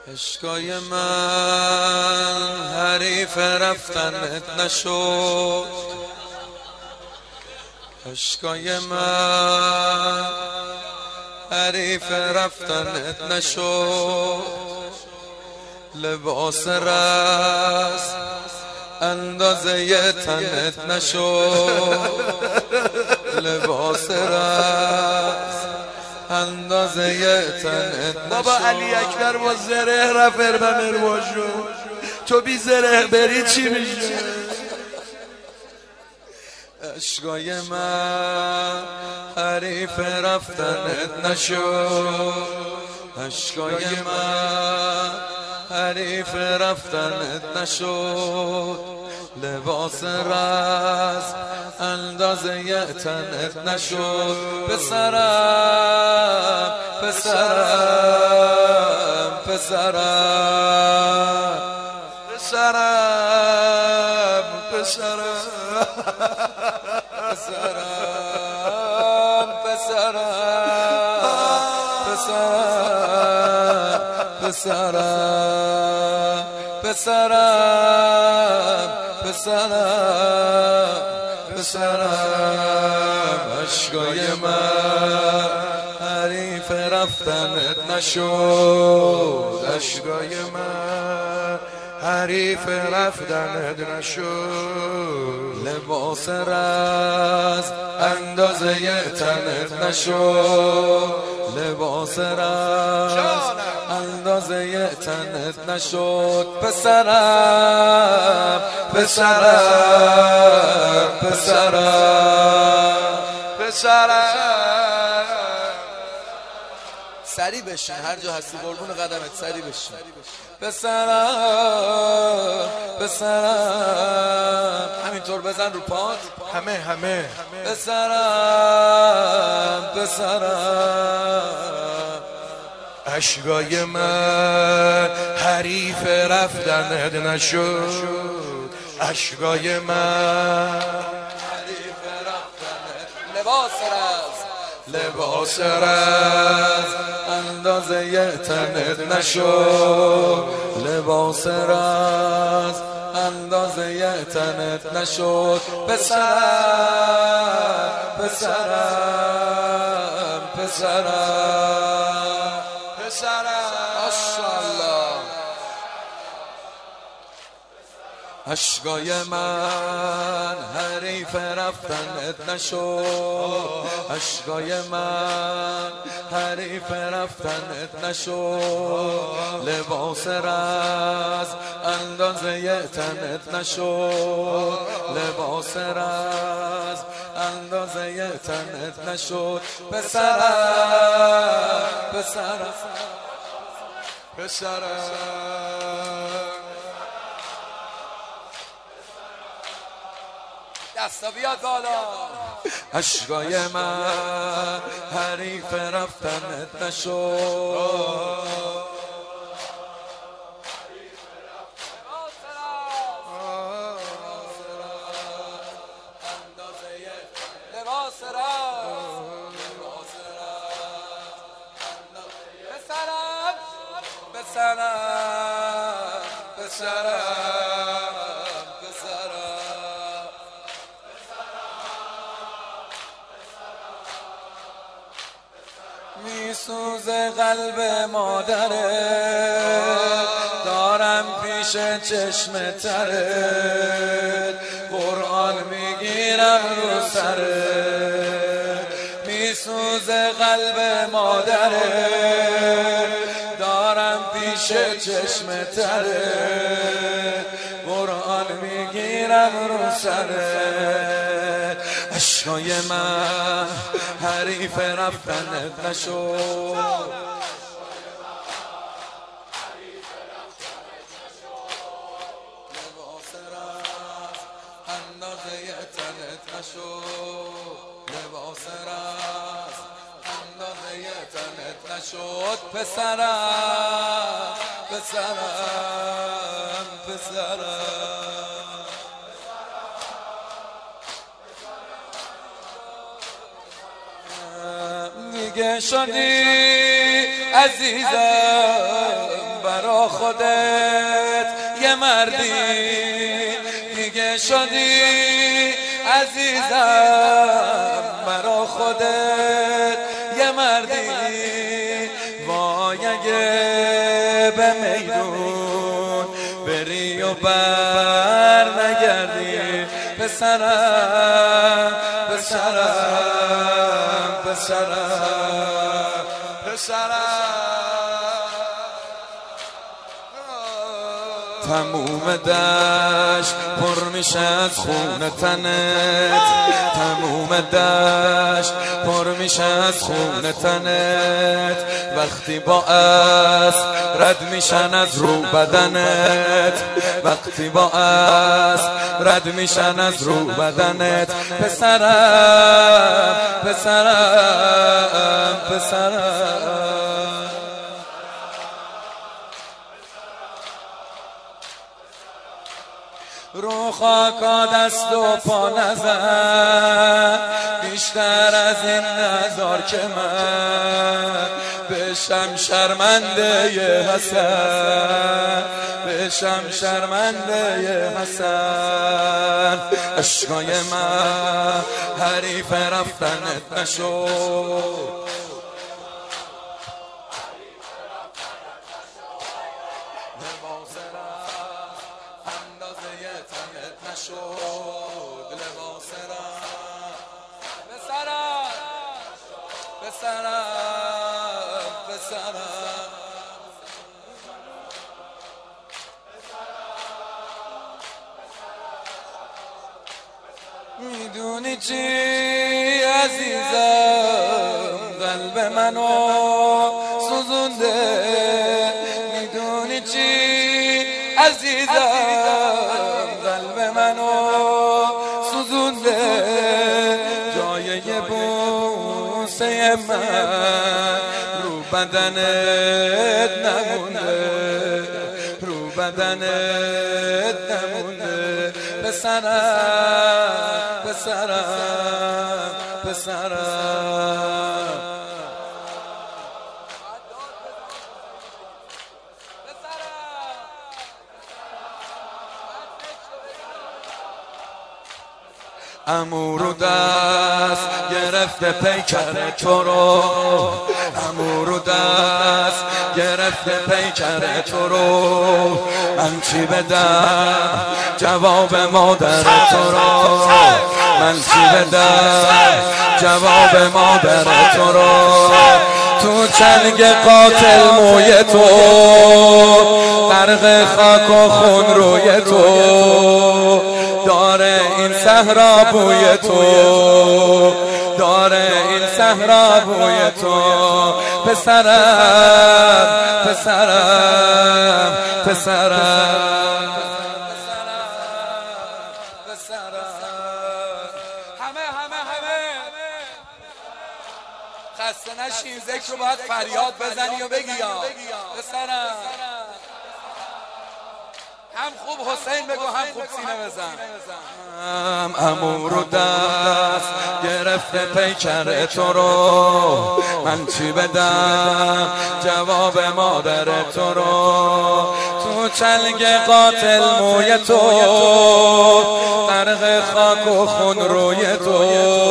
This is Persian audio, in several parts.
عشقای من حریف رفتنت نشد، عشقای من حریف رفتنت نشد، لباس رز اندازه تنت نشد، لباس رز اندازه تنت نشد. بابا علی اکبر با زره رفر به مرواشو، تو بی زره بری چی میشه؟ عشقای من حریف رفتنت نشد، عشقای من حریف رفتنت نشد، لباس رز اندازه تنت نشد. پسرم پسرم پسرم پسرم پسرم پسرم پسرم پسرم پسرم پسرم پسرم عشقای من حریف رفتنت نشد، عشقای من حریف رفتنت نشد، لباس رز اندازه تنت نشد، لباس رز اندازه تنت نشد. پسرم پسرم پسرم پسرم. سری بشین، هر جا هستی قربون قدمت سری بشین. پسرم پسرم همینطور بزن رو پات، همه پسرم پسرم عشقای من حریف رفتنت نشد، عشقای من حریف رفتنت. لباس رز لباس رز اندازه تنت نشد، لباس رز اندازه تنت نشد. پسرم پسرم پسرم ماشاءالله. عشقای من حریف رفتنت نشد، عشقای من حریف رفتنت نشد، لباس رز اندازه تنت نشد، لباس رز اندازه تنت نشد. پسرم پسرم پسرم دستا بیاد بالا. عشقای من حریف رفتنت نشد، لباس پسرم پسرم پسرم پسرم میسوزه قلب مادرت، دارم پیش چشم ترت، قرآن میگیرم رو سرت. میسوزه قلب مادرت، دارم پیش چشم ترت، قرآن میگیرم رو سرت. عشقای من حریف رفتنت نشد، لباس رز اندازه تنت نشد، لباس رز اندازه تنت نشد. پسرم پسرم پسرم دیگه شدی عزیزم برا با خودت یه مردی دیگه شدی عزیزم، برا خودت یه مردی. وای اگه به میدون بری و بر نگردی، پسرم پسرم پسرم پسرم. تموم دشت پر میشه از خون تنت، تموم دشت پر میشه از خون تنت. وقتی با اسب رد میشن از رو بدنت، وقتی با اسب رد میشن از رو بدنت. پسرم پسرم پسرم. رو خاکا دست و پا نزن، بیشتر از این نزار که من بشم شرمنده حسن، بشم شرمنده حسن. عشقای من حریف رفتنت نشد، نشد لباس رم. پسرم پسرم پسرم. میدونی چی عزیزم، قلب منو سوزونده. میدونی چی عزیزم، قلب منو سوزونده. جای یه بوسه من رو بدنت نمونده، رو بدنت نمونده. پسرم پسرم پسرم. عمو رو دست گرفته پیکر تو رو، عمو رو دست گرفته پیکر تو رو. من چی بدم جواب مادر تو رو، من چی بدم جواب مادر تو رو. تو چنگ قاتل موی تو، غرق خاک و خون روی تو. داره این صحرا بوی تو، داره این صحرا بوی تو. پسرم پسرم پسرم پسرم. همه خسته نشین، ذکر رو باید فریاد بزنی و بگی یا پسرم. هم خوب حسین بگو هم خوب سینه بزن. عمو رو دست گرفته پیکر تو رو، من چی بدم جواب مادر تو رو. تو چنگ قاتل موی تو، غرق خاک و خون روی تو.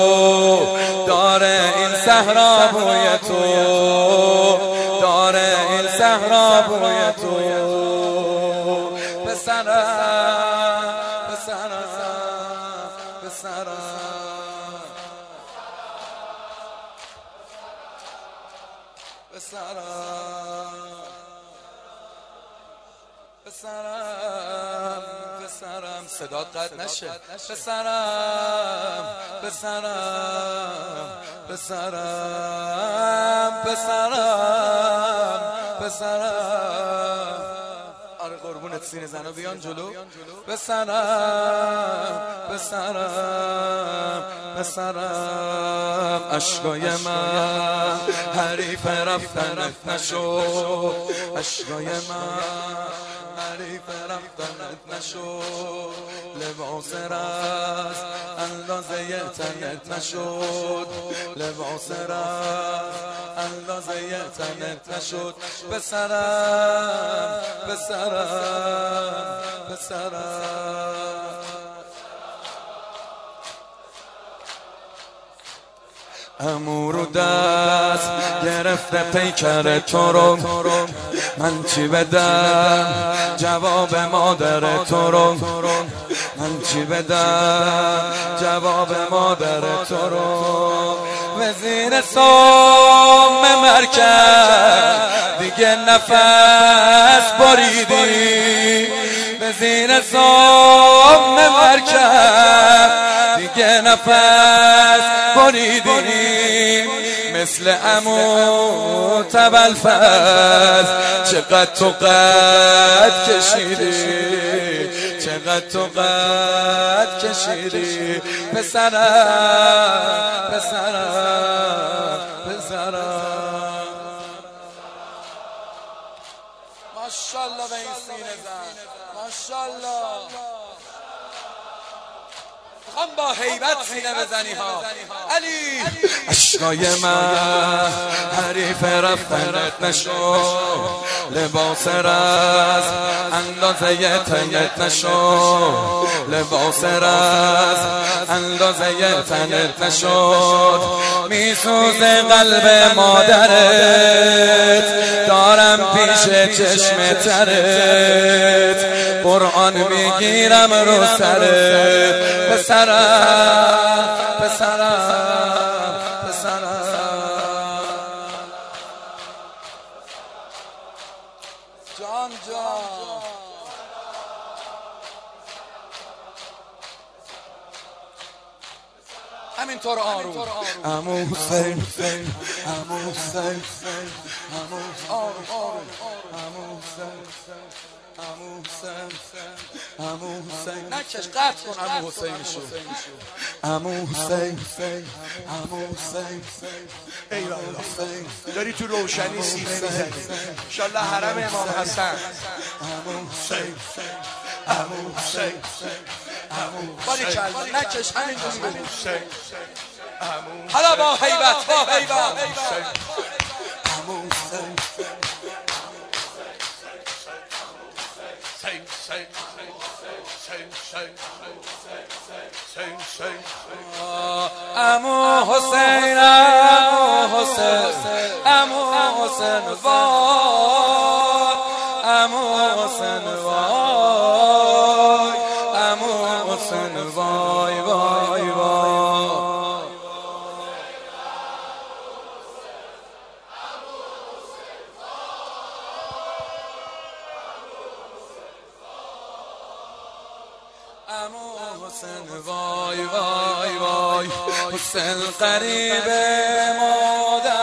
داره این صحرا بوی تو، داره این صحرا بوی تو. پسرم پسرم پسرم پسرم پسرم پسرم. صدات قطع نشه. پسرم پسرم پسرم پسرم پسرم. آره قربونه. فاطمه سینه زنا بیان جلو. بسرم بسرم بسرم اشکای من حریف رفتنت نشد، اشکای من حریف رفتنت نشد، لباس رست اندازه تنت نشد، لباس رست اندازه تنت نشد. بسرم بسرم بسرم عمو رو دست گرفته پیکر تو رو، من چی بدم جواب مادر تو رو، من چی بدم جواب مادر تو رو. وزیر سام مرکز دیگه نفس بریدی، وزیر سام مرکز دیگه نفس بریدی، مثل عمو تبلفز چقدر تو قد کشیدی، چقدر تو قد کشیدی. پسرم پسرم پسرم ماشاءالله به این سینه زن، ماشاءالله. میخوام با هیبت سینه بزنی ها علی. اشکای من حریف رفتنت نشد، لباس رست اندازه تنت نشد، لباس رست اندازه تنت نشد. میسوزه قلب مادرت دارم پیش چشم ترت، قرآن میگیرم رو سرت. پسرم پسرم پسرم جان جان همینطور آروم. عمو حسین عمو حسین عمو آروم آروم عمو حسین عمو حسین عمو حسین نکش قطع کن عمو حسین شو عمو حسین عمو حسین. ای والله داری تو روشنی سیخ میزنی ان شاء الله حرم امام حسن. عمو حسین عمو حسین باری کلمه نکش همینجوری بگو. عمو حالا با هیبت با هیبت. عمو حسین عمو حسین عمو حسین عمو حسین وای عمو حسین وای عمو حسین وای وای وای. عمو حسین وای وای وای، حسین قریب مادر